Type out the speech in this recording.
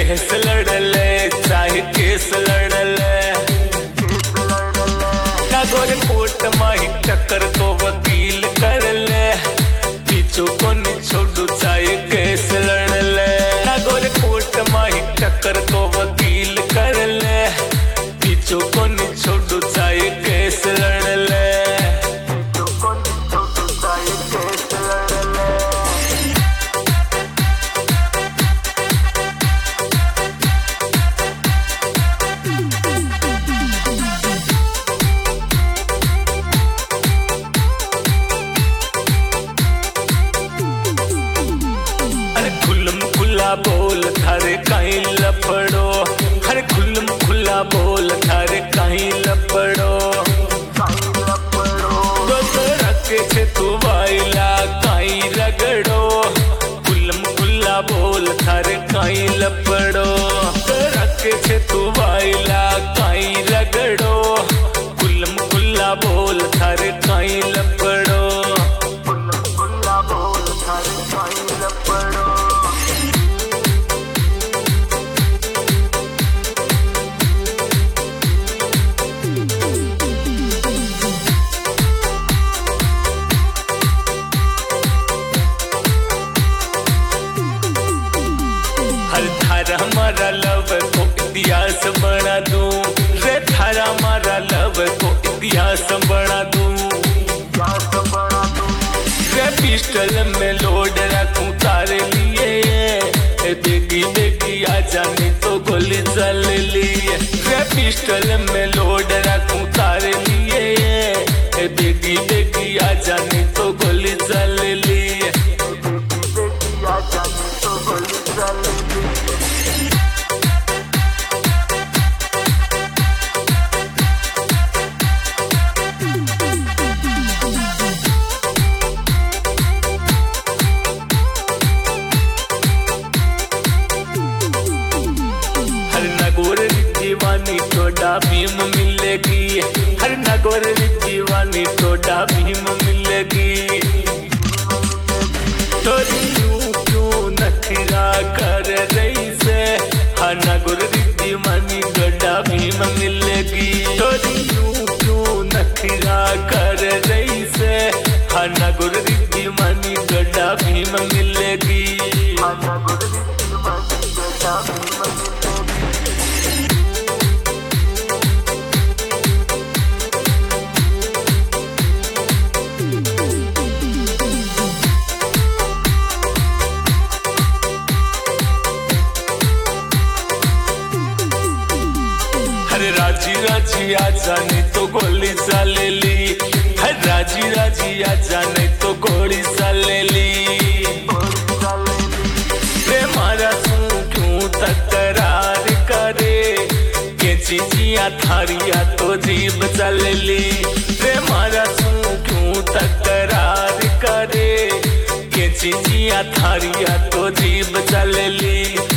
भैंस लड़ले चाहे केस लड़ले गोर कोर्ट माही टक्कर को वकील कर ले पीछू को नहीं छोड़ू चाहे केस लड़ ले गोर कोर्ट माही टक्कर को वकील कर ले पीछू को नहीं छोड़ू चाहे केस लड़ ले बोल थारे कहीं लपड़ो हर खुल्लम खुला बोल थारे कहीं लपड़ो रखे छे तू वाइला कहीं रगड़ो खुल्लम खुला बोल थारे कहीं लपड़ो रखे छे तू वाइला कहीं रगड़ो खुल्लम खुला बोल थारे कहीं लपड़ो खुल्ला बोल थारे कहीं लपड़ो हमारा लव को इतिहास बना दूं रे थारा हमारा लव को इतिहास बना दूं रे पिस्टल में लोड रखूं तारे लिए बेगी बेगी आ जाने तो गोली चल लिए रे पिस्टल में लोड रखूं तारे लिए बेगी बेगी आ जाने तो गोली चल लिए आ जाने तो गोली चल लिए दीवानी टोडा भीम मिलेगी हर नगोर दीवानी टोडा भीम मिलेगी तोरी क्यों नखरा कर रही से हर नगोर दीवानी टोडा भीम मिलेगी तोरी क्यों नखरा कर रही से हर नगोर दीवानी टोडा भीम मिलेगी राजी राजी आ जाने तो गोली सा ले ली हर राजी राजी आ जाने तो गोली सा ले ली मारा तू क्यों तकरार करे के चीजिया थारिया तो जीभ चल ली मारा तू क्यों तकरार करे के चीजिया थारिया तो जीभ चल ली